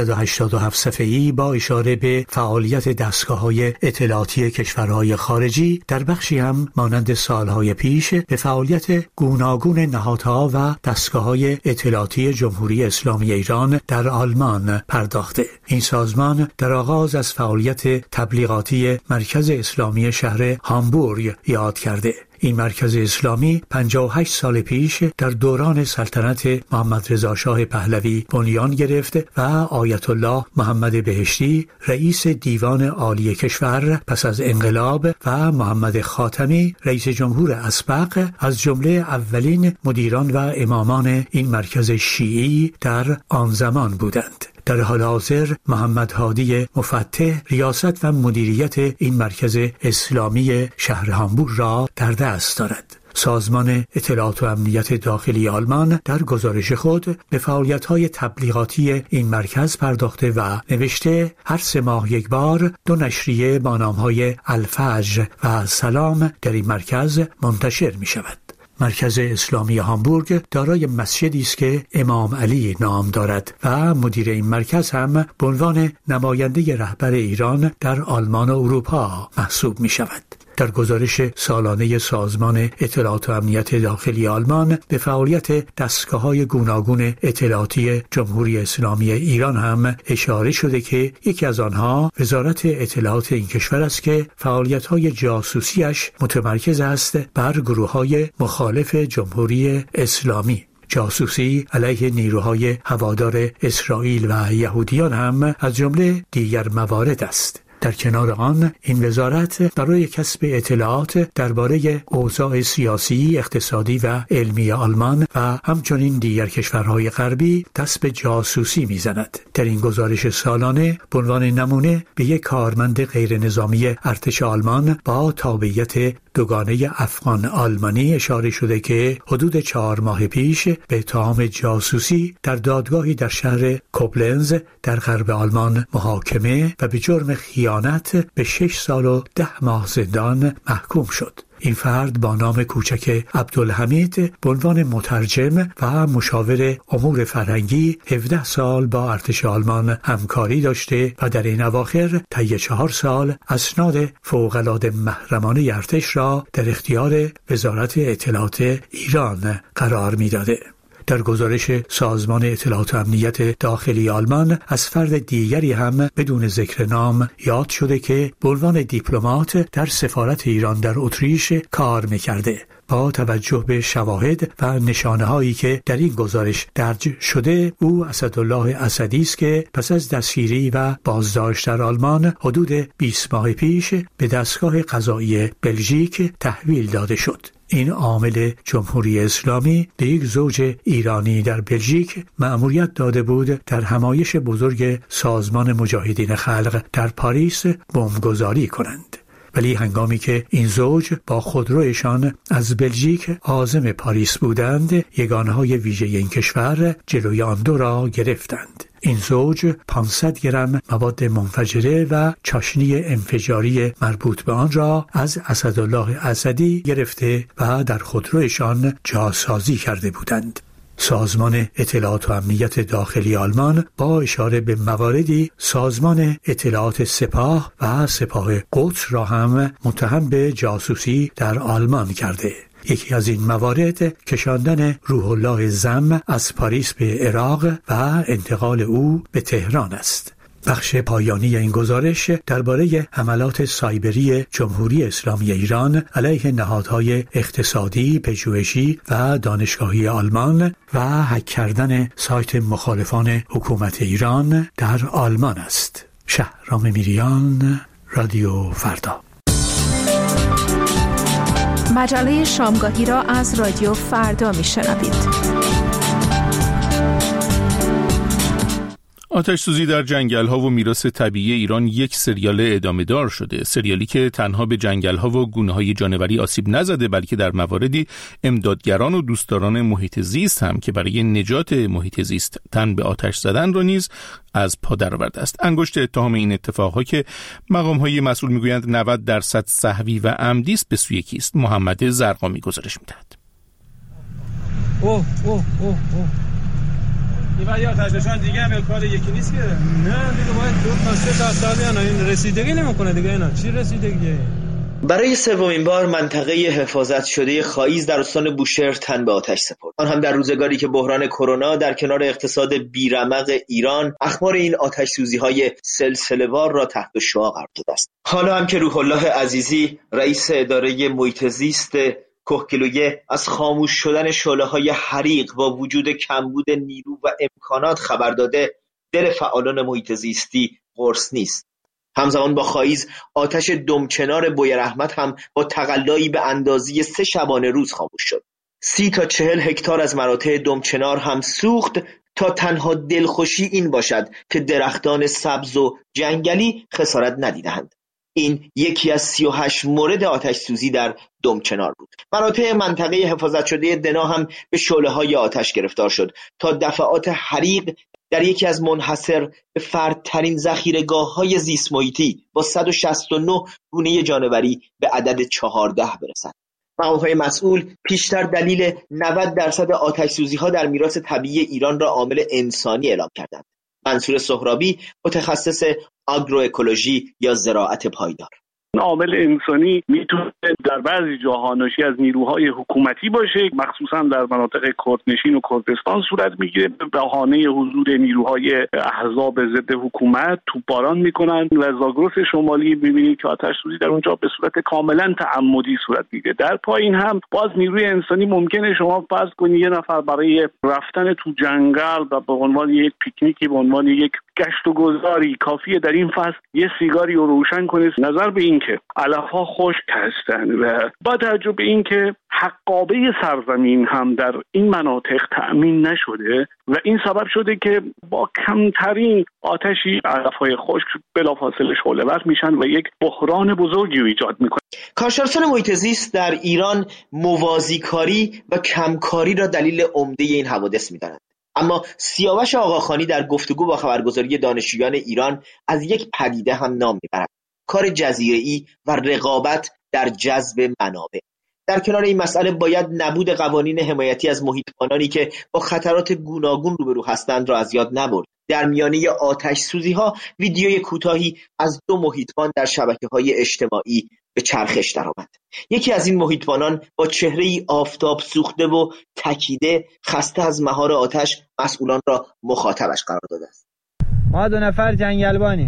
387 صفحه‌ای با اشاره به فعالیت دستگاه‌های اطلاعاتی کشورهای خارجی در بخشی هم مانند سالهای پیش به فعالیت گوناگون نهادها و دستگاه‌های اطلاعاتی جمهوری اسلامی ایران در آلمان پرداخته. این سازمان در آغاز از فعالیت تبلیغاتی مرکز اسلامی شهر هامبورگ یاد کرده. این مرکز اسلامی 58 سال پیش در دوران سلطنت محمد رضا شاه پهلوی بنیان گرفت و آیت الله محمد بهشتی رئیس دیوان عالی کشور پس از انقلاب و محمد خاتمی رئیس جمهور اسبق از جمله اولین مدیران و امامان این مرکز شیعی در آن زمان بودند. در حال حاضر محمد هادی مفتح ریاست و مدیریت این مرکز اسلامی شهر هامبورگ را در دست دارد. سازمان اطلاعات و امنیت داخلی آلمان در گزارش خود به فعالیت‌های تبلیغاتی این مرکز پرداخته و نوشته هر 3 ماه یک بار 2 نشریه با نام‌های الفجر و سلام در این مرکز منتشر می‌شود. مرکز اسلامی هامبورگ دارای مسجدی است که امام علی نام دارد و مدیر این مرکز هم به عنوان نماینده رهبر ایران در آلمان و اروپا محسوب می شود. در گزارش سالانه سازمان اطلاعات و امنیت داخلی آلمان به فعالیت دستگاه‌های گوناگون اطلاعاتی جمهوری اسلامی ایران هم اشاره شده که یکی از آنها وزارت اطلاعات این کشور است که فعالیت‌های جاسوسیش متمرکز است بر گروه‌های مخالف جمهوری اسلامی. جاسوسی علیه نیروهای هوادار اسرائیل و یهودیان هم از جمله دیگر موارد است. در کنار آن این وزارت برای کسب اطلاعات درباره اوضاع سیاسی، اقتصادی و علمی آلمان و همچنین دیگر کشورهای غربی دست به جاسوسی می‌زند. در این گزارش سالانه به عنوان نمونه به یک کارمند غیر نظامی ارتش آلمان با تابعیت دوگانه افغان آلمانی اشاره شده که حدود 4 ماه پیش به اتهام جاسوسی در دادگاهی در شهر کوبلنز در غرب آلمان محاکمه و به جرم خیانت به 6 سال و 10 ماه زندان محکوم شد. این فرد با نام کوچک عبدالحمید به عنوان مترجم و مشاور امور فرهنگی 17 سال با ارتش آلمان همکاری داشته و در این اواخر طی 4 سال اسناد فوق‌العاده محرمانه ارتش را در اختیار وزارت اطلاعات ایران قرار می‌داده. در گزارش سازمان اطلاعات و امنیت داخلی آلمان از فرد دیگری هم بدون ذکر نام یاد شده که به عنوان دیپلمات در سفارت ایران در اتریش کار می‌کرده. با توجه به شواهد و نشانه‌هایی که در این گزارش درج شده، او اسدالله اسدی است که پس از دستگیری و بازداشت در آلمان حدود 20 ماه پیش به دستگاه قضایی بلژیک تحویل داده شد. این عامل جمهوری اسلامی به یک زوج ایرانی در بلژیک مأموریت داده بود در همایش بزرگ سازمان مجاهدین خلق در پاریس بمبگذاری کنند. ولی هنگامی که این زوج با خودرویشان از بلژیک عازم پاریس بودند، یگانهای ویژه این کشور جلوی آن دو را گرفتند. این زوج 500 گرم مواد منفجره و چاشنی انفجاری مربوط به آن را از اسدالله اسدی گرفته و در خودرویشان جاسازی کرده بودند. سازمان اطلاعات و امنیت داخلی آلمان با اشاره به مواردی سازمان اطلاعات سپاه و سپاه قدس را هم متهم به جاسوسی در آلمان کرده. یکی از این موارد کشاندن روح الله زم از پاریس به عراق و انتقال او به تهران است. بخش پایانی این گزارش درباره حملات سایبری جمهوری اسلامی ایران علیه نهادهای اقتصادی، پژوهشی و دانشگاهی آلمان و هک کردن سایت مخالفان حکومت ایران در آلمان است. شهرام میریان، رادیو فردا. مجله شامگاهی را از رادیو فردا میشنوید. آتش‌سوزی در جنگل‌ها و میراث طبیعی ایران یک سریال ادامه دار شده. سریالی که تنها به جنگل‌ها و گونه‌های جانوری آسیب نزده، بلکه در مواردی امدادگران و دوستداران محیط زیست هم که برای نجات محیط زیست تن به آتش زدن را نیز از پا درآورده است. انگشت اتهام این اتفاقها که مقام‌های مسئول می‌گویند 90% سهوی و عمدی است به سوی کیست؟ محمد زرقامی گزارش می‌دهد. این ولی آتش‌نشان دیگه هم کار یکی نیست که. نه دیگه باید 2 تا 3 تا سال این رسیدگی نمی‌کنه دیگه. اینا چی رسیدگیه؟ برای سومین بار منطقه حفاظت شده خاییز در استان بوشهر تن به آتش سپرد. آن هم در روزگاری که بحران کرونا در کنار اقتصاد بیرمق ایران اخبار این آتش‌سوزی‌های سلسله‌وار را تحت شعاع قرار داده است. حالا هم که روح الله عزیزی رئیس اداره محیط زیست کوهگیلویه از خاموش شدن شعله‌های حریق با وجود کمبود نیرو و امکانات خبر داده، دل فعالان محیط زیستی قرص نیست. همزمان با خاییز آتش دمچنار بویراحمد هم با تقلایی به اندازه 3 شبانه روز خاموش شد. 30 تا 40 هکتار از مراتع دمچنار هم سوخت تا تنها دلخوشی این باشد که درختان سبز و جنگلی خسارت ندیدند. این یکی از 38 مورد آتش سوزی در دمچنار بود. مراتع منطقه حفاظت شده دنا هم به شعله‌های آتش گرفتار شد تا دفعات حریق در یکی از منحصر به فردترین ذخیره‌گاه‌های زیست محیطی با 169 گونه جانوری به عدد 14 برسد. مقام‌های مسئول پیشتر دلیل 90% آتش‌سوزی‌ها در میراث طبیعی ایران را عامل انسانی اعلام کردند. منصور سهرابی، متخصص آگرواکولوژی یا زراعت پایدار: عامل انسانی میتونه در بعضی جاها ناشی از نیروهای حکومتی باشه، مخصوصا در مناطق کردنشین و کردستان صورت میگیره. به بهانه حضور نیروهای احزاب ضد حکومت توپباران میکنن و زاگرس شمالی میبینید که آتش سوزی در اونجا به صورت کاملا تعمدی صورت میگیره. در پایین هم باز نیروی انسانی ممکنه شما فرض کنید یه نفر برای رفتن تو جنگل و به عنوان یک پیکنیکی، به عنوان یک گشت و گذاری کافیه در این فصل یه سیگاری رو روشن کنه. نظر به این که علف‌ها خشک هستند و با توجه به این که حقابه سرزمین هم در این مناطق تأمین نشده و این سبب شده که با کمترین آتشی علف‌های خشک بلافاصله شعله‌ور میشن و یک بحران بزرگی ایجاد میکنه. کارشناسان محیط زیست در ایران موازیکاری و کمکاری را دلیل عمده این حوادث می‌دانند. اما سیاوش آقاخانی در گفتگو با خبرگزاری دانشجویان ایران از یک پدیده هم نام میبرد: کار جزیره‌ای و رقابت در جذب منابع. در کنار این مسئله باید نبود قوانین حمایتی از محیطبانانی که با خطرات گوناگون روبرو هستند را از یاد نبرد. در میانه آتش سوزی ها ویدیوی کوتاهی از 2 محیطبان در شبکه‌های اجتماعی به چرخش درآمد. یکی از این محیطبانان با چهره‌ای آفتاب سوخته و تکیده خسته از مهار آتش مسئولان را مخاطبش قرار داده است. ما 2 نفر جنگلبانیم.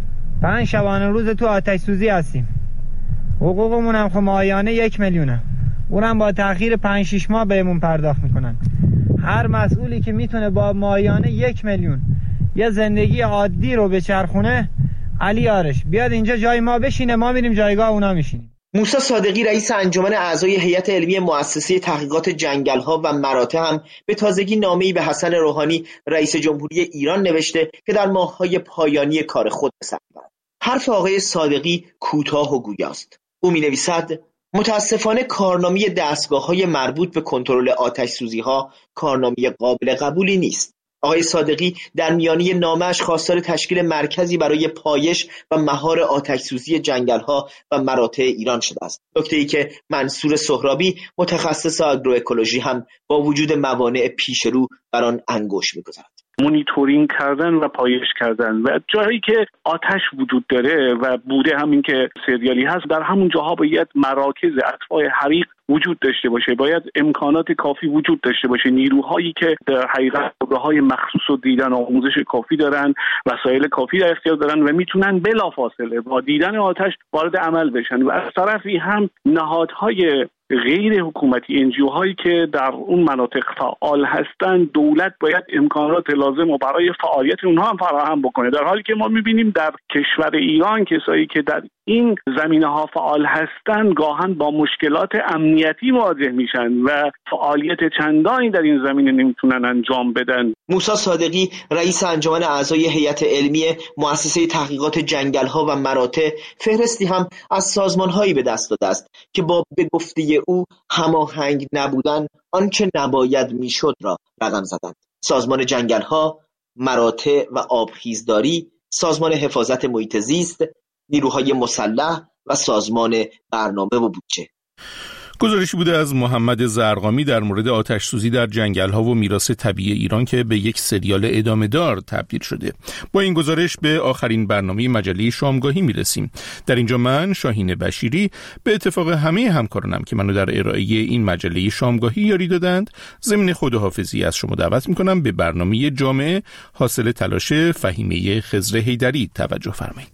5 شبانه روز تو آتش سوزی هستیم. حقوقمون هم ماهیانه 1 میلیونه. اونم با تأخیر 5-6 ماه بهمون پرداخت میکنن. هر مسئولی که میتونه با ماهیانه 1 میلیون یه زندگی عادی رو به چرخونه، علی آرش بیاد اینجا جای ما بشینه، ما میریم جایگاه اونا میشینیم. موسی صادقی رئیس انجمن اعضای هیئت علمی مؤسسه تحقیقات جنگل‌ها و مراتع هم به تازگی نامه‌ای به حسن روحانی رئیس جمهوری ایران نوشته که در ماه‌های پایانی کار خود به سر می‌برد. حرف آقای صادقی کوتاه و گویاست. او می‌نویسد: متاسفانه کارنامه دستگاه‌های مربوط به کنترل آتش‌سوزی‌ها کارنامه قابل قبولی نیست. آقای صادقی در میانه نامه‌اش خواستار تشکیل مرکزی برای پایش و مهار آتش‌سوزی جنگل‌ها و مراتع ایران شده است. نکته‌ای که منصور سهرابی متخصص آگرواکولوژی هم با وجود موانع پیش رو بر آن انگشت می‌گذارد. مونیتورینگ کردن و پایش کردن و جایی که آتش وجود داره و بوده همین که سریالی هست، در همون جاها باید مراکز اطفاء حریق وجود داشته باشه، باید امکانات کافی وجود داشته باشه، نیروهایی که در حقیقت راههای مخصوص و دیدن آموزش کافی دارن، وسایل کافی در اختیار دارن و میتونن بلافاصله با دیدن آتش وارد عمل بشن. و از طرفی هم نهادهای غیر حکومتی NGO هایی که در اون مناطق فعال هستند، دولت باید امکانات لازم و برای فعالیت اونها هم فراهم بکنه. در حالی که ما میبینیم در کشور ایران کسایی که در این زمینه‌ها فعال هستند گاهن با مشکلات امنیتی مواجه میشن و فعالیت چندانی در این زمینه نمیتونن انجام بدن. موسی صادقی رئیس انجمن اعضای هیئت علمی مؤسسه تحقیقات جنگل‌ها و مراتع فهرستی هم از سازمان‌هایی به دست داده است که با به گفته او هماهنگ نبودن آنچه نباید میشد را رقم زدند. سازمان جنگل‌ها، مراتع و آبخیزداری، سازمان حفاظت محیط زیست، نیروهای مسلح و سازمان برنامه و بودجه. گزارشی بوده از محمد زرقامی در مورد آتش سوزی در جنگل‌ها و میراث طبیعی ایران که به یک سریال ادامه دار تبدیل شده. با این گزارش به آخرین برنامه مجله شامگاهی میرسیم. در اینجا من شاهین بشیری به اتفاق همه همکارانم که منو در ارائه این مجله شامگاهی یاری دادند ضمن خداحافظی از شما دعوت میکنم به برنامه جامعه حاصل تلاش فهیمه خضر حیدری توجه فرمایید.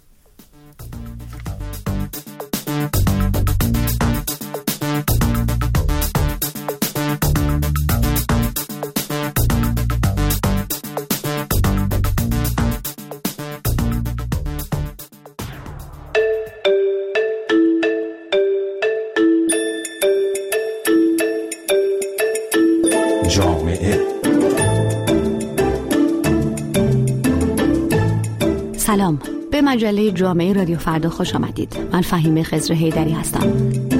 سلام، به مجله جامعه رادیو فردا خوش آمدید. من فهیمه خضر حیدری هستم.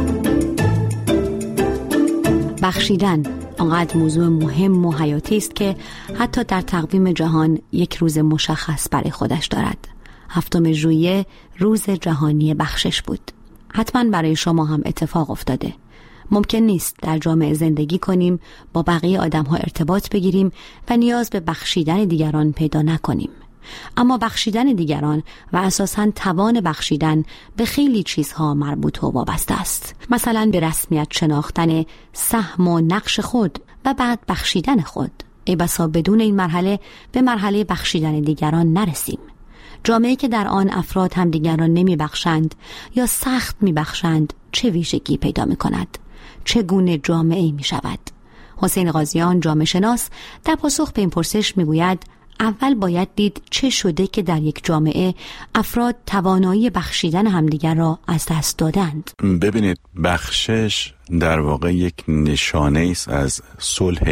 بخشیدن آنقدر موضوع مهم و حیاتی است که حتی در تقویم جهان یک روز مشخص برای خودش دارد. 7 ژوئیه روز جهانی بخشش بود. حتما برای شما هم اتفاق افتاده. ممکن نیست در جامعه زندگی کنیم، با بقیه آدم‌ها ارتباط بگیریم و نیاز به بخشیدن دیگران پیدا نکنیم. اما بخشیدن دیگران و اساساً توان بخشیدن به خیلی چیزها مربوط و وابسته است. مثلا به رسمیت شناختن سهم و نقش خود و بعد بخشیدن خود. ای بسا بدون این مرحله به مرحله بخشیدن دیگران نرسیم. جامعه‌ای که در آن افراد هم دیگران نمی بخشند یا سخت می بخشند چه ویژگی پیدا می کند؟ چگونه جامعه‌ای می شود؟ حسین قاضیان جامعه شناس در پاسخ به این پرسش می گوید اول باید دید چه شده که در یک جامعه افراد توانایی بخشیدن همدیگر را از دست دادند. ببینید، بخشش در واقع یک نشانه است از صلح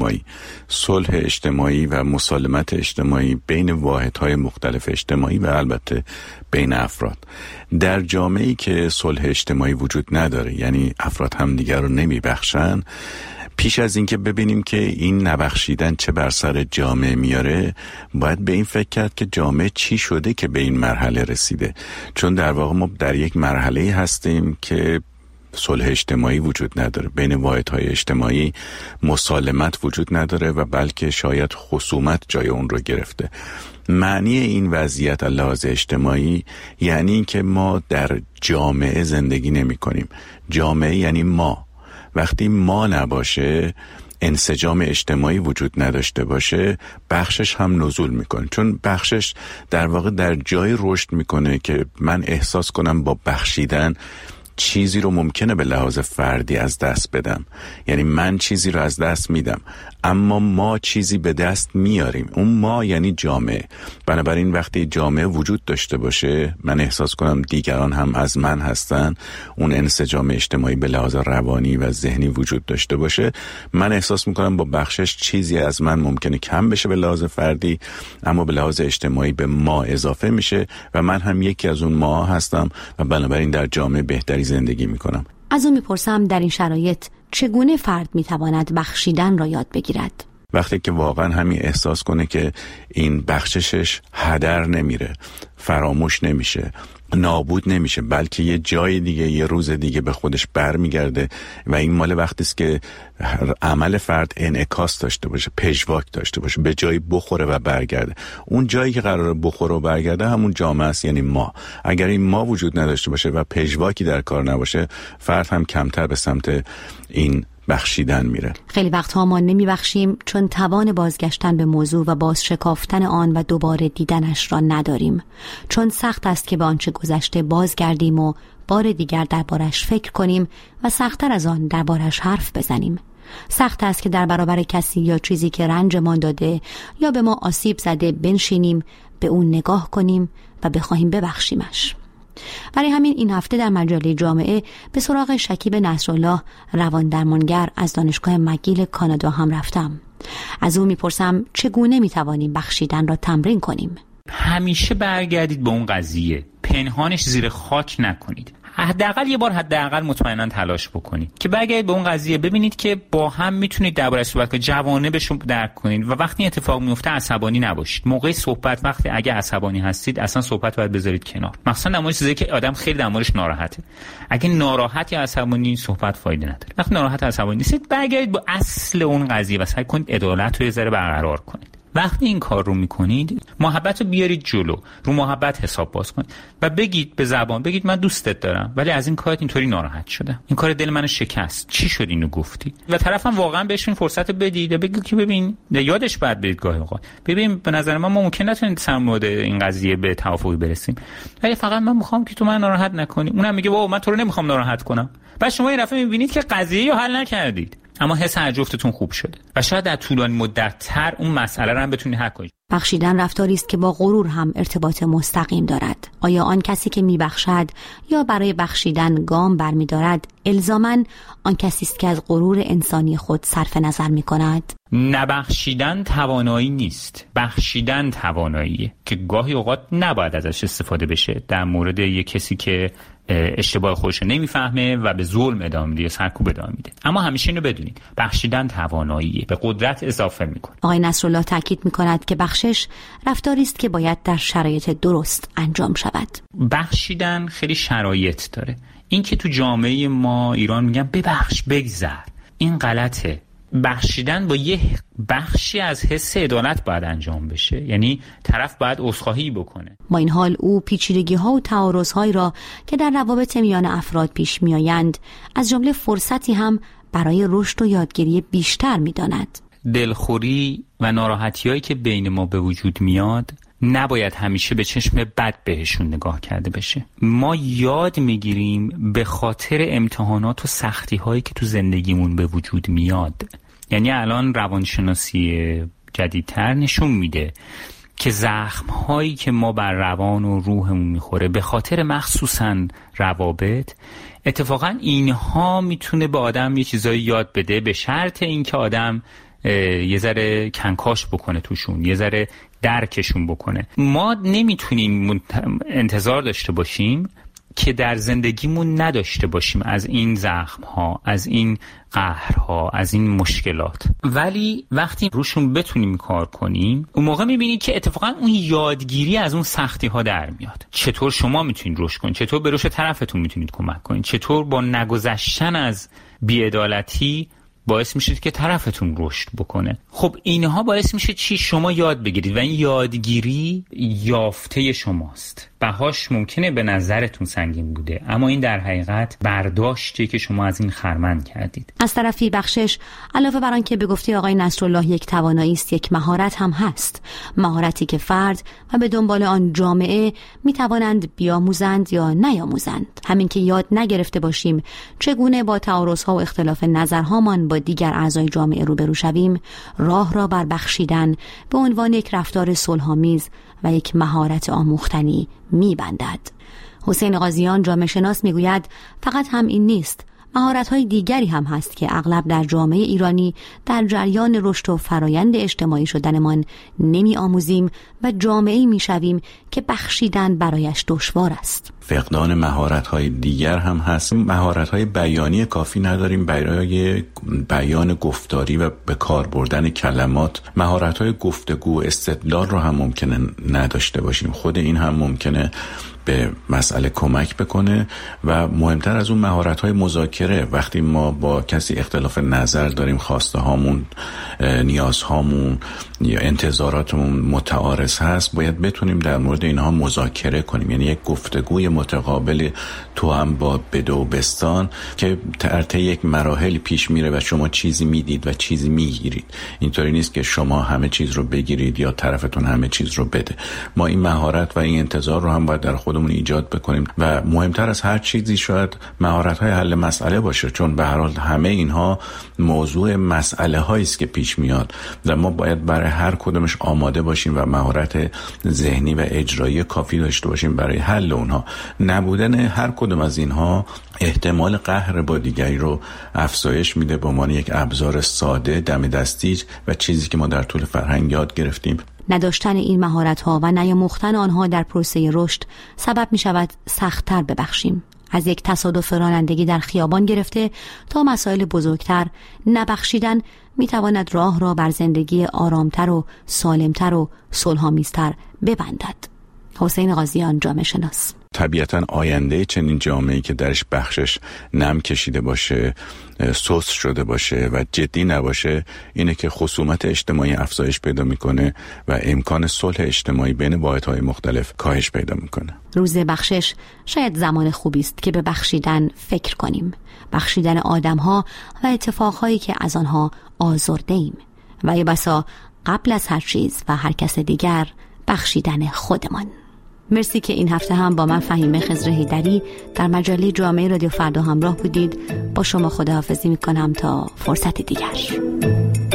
اجتماعی و مسالمت اجتماعی بین واحدهای مختلف اجتماعی و البته بین افراد. در جامعه‌ای که صلح اجتماعی وجود نداره، یعنی افراد همدیگر رو نمیبخشن، پیش از اینکه ببینیم که این نبخشیدن چه بر سر جامعه میاره، باید به این فکر کرد که جامعه چی شده که به این مرحله رسیده. چون در واقع ما در یک مرحله هستیم که صلح اجتماعی وجود نداره، بین واحدهای اجتماعی مسالمت وجود نداره و بلکه شاید خصومت جای اون رو گرفته. معنی این وضعیت از لحاظ اجتماعی یعنی این که ما در جامعه زندگی نمی کنیم. جامعه یعنی ما. وقتی ما نباشه، انسجام اجتماعی وجود نداشته باشه، بخشش هم نزول میکنه. چون بخشش در واقع در جای رشد میکنه که من احساس کنم با بخشیدن چیزی رو ممکنه به لحاظ فردی از دست بدم. یعنی من چیزی رو از دست میدم اما ما چیزی به دست میاریم. اون ما یعنی جامعه. بنابراین وقتی جامعه وجود داشته باشه، من احساس کنم دیگران هم از من هستن، اون انسجام اجتماعی به لحاظ روانی و ذهنی وجود داشته باشه، من احساس میکنم با بخشش چیزی از من ممکنه کم بشه به لحاظ فردی، اما به لحاظ اجتماعی به ما اضافه میشه و من هم یکی از اون ما هستم و بنابراین در جامعه بهتری زندگی میکنم. از اون میپرسم در این شرایط چگونه فرد میتواند بخشیدن را یاد بگیرد؟ وقتی که واقعا همین احساس کنه که این بخششش هدر نمیره، فراموش نمیشه، نابود نمیشه، بلکه یه جای دیگه، یه روز دیگه به خودش برمیگرده و این مال وقتی است که عمل فرد انعکاس داشته باشه، پژواک داشته باشه، به جایی بخوره و برگرده. اون جایی که قراره بخوره و برگرده همون جامعه است، یعنی ما. اگر این ما وجود نداشته باشه و پژواکی در کار نباشه، فرد هم کمتر به سمت این بخشیدن میره. خیلی وقتها ما نمیبخشیم چون توان بازگشتن به موضوع و باز شکافتن آن و دوباره دیدنش را نداریم. چون سخت است که به آنچه گذشته بازگردیم و بار دیگر دربارش فکر کنیم و سخت‌تر از آن دربارش حرف بزنیم. سخت است که در برابر کسی یا چیزی که رنجمان داده یا به ما آسیب زده بنشینیم، به اون نگاه کنیم و بخواهیم ببخشیمش. برای همین این هفته در مجله جامعه به سراغ شکیب نصرالله روان درمانگر از دانشگاه مکگیل کانادا هم رفتم. از او میپرسم چگونه میتوانیم بخشیدن را تمرین کنیم. همیشه برگردید به اون قضیه، پنهانش زیر خاک نکنید. حداقل یه بار حداقل مطمئنا تلاش بکنید که برگردید به اون قضیه، ببینید که با هم میتونید درباره‌اش صحبت کنید، جوانبش رو درک کنید و وقتی اتفاق میفته عصبانی نباشید. موقع صحبت وقتی اگه عصبانی هستید اصلا صحبت باید بذارید کنار، مثلا در مورد چیزی که آدم خیلی در موردش ناراحته. اگه ناراحت یا عصبانی صحبت فایده نداره. وقتی ناراحت عصبانی نیستید برگردید به اصل اون قضیه و سعی کنید عدالت رو یه ذره برقرار کنید. وقتی این کار رو میکنید محبت رو بیارید جلو، رو محبت حساب باز کنید و بگید به زبان، بگید من دوستت دارم ولی از این کارت اینطوری ناراحت شدم، این کار دل منو شکست، چی شد اینو گفتی؟ و طرفم واقعا بهش این فرصت بدید و بگید که ببین، یادش بعد بدید گاهی اوقات، ببین به نظر من ما ممکن نتونیم در مورد این قضیه به توافقی برسیم ولی فقط من میخوام که تو من ناراحت نکنی. اونم میگه بابا من تو رو نمیخوام ناراحت کنم. بعد شما این دفعه میبینید که قضیه رو حل نکردید اما حس هر جفتتون خوب شده و شاید در طولانی مدت‌تر اون مسئله رو هم بتونید حل کنید. بخشیدن رفتاری است که با غرور هم ارتباط مستقیم دارد. آیا آن کسی که میبخشد یا برای بخشیدن گام برمی‌دارد الزاماً آن کسی است که از غرور انسانی خود صرف نظر می‌کند؟ نبخشیدن توانایی نیست، بخشیدن تواناییه که گاهی اوقات نباید ازش استفاده بشه در مورد یک کسی که اشتباه خودش رو نمیفهمه و به ظلم ادامه میده یا سرکوب ادامه میده. اما همیشه اینو بدونید، بخشیدن تواناییه، به قدرت اضافه میکنه. آقای نصرالله تاکید میکند که بخشش رفتاری است که باید در شرایط درست انجام شود. بخشیدن خیلی شرایط داره. این که تو جامعه ما ایران میگن ببخش بگذر، این غلطه. بخشیدن با یه بخشی از حس عدالت باید انجام بشه، یعنی طرف باید عذرخواهی بکنه. با این حال او پیچیدگی‌ها و تعارض‌هایی را که در روابط میان افراد پیش میآیند از جمله فرصتی هم برای رشد و یادگیری بیشتر می‌داند. دلخوری و ناراحتی‌هایی که بین ما به وجود میاد نباید همیشه به چشم بد بهشون نگاه کرده بشه. ما یاد میگیریم به خاطر امتحانات و سختی‌هایی که تو زندگیمون به وجود میاد. یعنی الان روانشناسی جدیدتر نشون میده که زخم‌هایی که ما بر روان و روحمون میخوره به خاطر مخصوصاً روابط، اتفاقاً اینها میتونه به آدم یه چیزایی یاد بده به شرط اینکه آدم یه ذره کنکاش بکنه توشون، یه ذره درکشون بکنه. ما نمیتونیم انتظار داشته باشیم که در زندگیمون نداشته باشیم از این زخم‌ها، از این قهرها، از این مشکلات، ولی وقتی روشون بتونیم کار کنیم اون موقع میبینید که اتفاقا اون یادگیری از اون سختی‌ها در میاد. چطور شما میتونید رشد کنید، چطور به رشد طرفتون میتونید کمک کنید، چطور با نگذشتن از بی‌عدالتی باعث میشه که طرفتون رشد بکنه. خب اینها باعث میشه چی؟ شما یاد بگیرید و این یادگیری یافته شماست. بهاش ممکنه به نظرتون سنگین بوده اما این در حقیقت برداشتی که شما از این خرمن کردید. از طرفی بخشش علاوه بر آن که به گفته آقای نصرالله یک توانایی است، یک مهارت هم هست. مهارتی که فرد و به دنبال آن جامعه میتوانند بیاموزند یا نیاموزند. همین که یاد نگرفته باشیم چگونه با تعارض‌ها و اختلاف نظرهامان با دیگر اعضای جامعه روبرو شویم، راه را بر بخشیدن به عنوان یک رفتار صلح‌آمیز و یک مهارت آموختنی می‌بندد. حسین قاضیان جامعه شناس میگوید فقط هم این نیست، مهارت‌های دیگری هم هست که اغلب در جامعه ایرانی در جریان رشد و فرایند اجتماعی شدنمان نمی‌آموزیم و جامعه‌ای می‌شویم که بخشیدن برایش دشوار است. فقدان مهارت‌های دیگر هم هست. مهارت‌های بیانی کافی نداریم برای بیان گفتاری و به کار بردن کلمات. مهارت‌های گفتگو، استدلال رو هم ممکنه نداشته باشیم. خود این هم ممکنه به مسئله کمک بکنه و مهمتر از اون مهارت‌های مذاکره. وقتی ما با کسی اختلاف نظر داریم، خواسته هامون، نیازهامون یا انتظاراتمون متعارض هست، باید بتونیم در مورد اینها مذاکره کنیم. یعنی یک گفتگوی متقابل تو هم با بده و بستان که در طی یک مراحل پیش میره و شما چیزی میدید و چیزی میگیرید. اینطوری نیست که شما همه چیز رو بگیرید یا طرفتون همه چیز رو بده. ما این مهارت و این انتظار رو هم باید در خود خودمون ایجاد بکنیم و مهمتر از هر چیزی شاید مهارت‌های حل مسئله باشه، چون به هر حال همه اینها موضوع مسئله هایی است که پیش میاد و ما باید برای هر کدومش آماده باشیم و مهارت ذهنی و اجرایی کافی داشته باشیم برای حل اونها. نبودن هر کدوم از اینها احتمال قهر با دیگری رو افزایش میده به عنوان یک ابزار ساده دم دستی و چیزی که ما در طول فرهنگ یاد گرفتیم. نداشتن این مهارت‌ها و نیاموختن آنها در پروسه رشد سبب می‌شود سخت‌تر ببخشیم. از یک تصادف رانندگی در خیابان گرفته تا مسائل بزرگتر، نبخشیدن می‌تواند راه را بر زندگی آرامتر و سالمتر و صلح‌آمیزتر ببندد. حسین قاضیان، جامعه شناس. طبیعتاً آینده چنین جامعه‌ای که درش بخشش نم کشیده باشه، سوس شده باشه و جدی نباشه، اینه که خصومت اجتماعی افزایش پیدا میکنه و امکان صلح اجتماعی بین واحدهای مختلف کاهش پیدا میکنه. روز بخشش شاید زمان خوبی است که به بخشیدن فکر کنیم، بخشیدن آدم‌ها و اتفاقهایی که از آنها آزرده ایم و یا بسا قبل از هر چیز و هر کس دیگر بخشیدن خودمان. مرسی که این هفته هم با من فهیمه خضر حیدری در مجله جامعه رادیو فردا همراه بودید. با شما خداحافظی میکنم تا فرصت دیگر.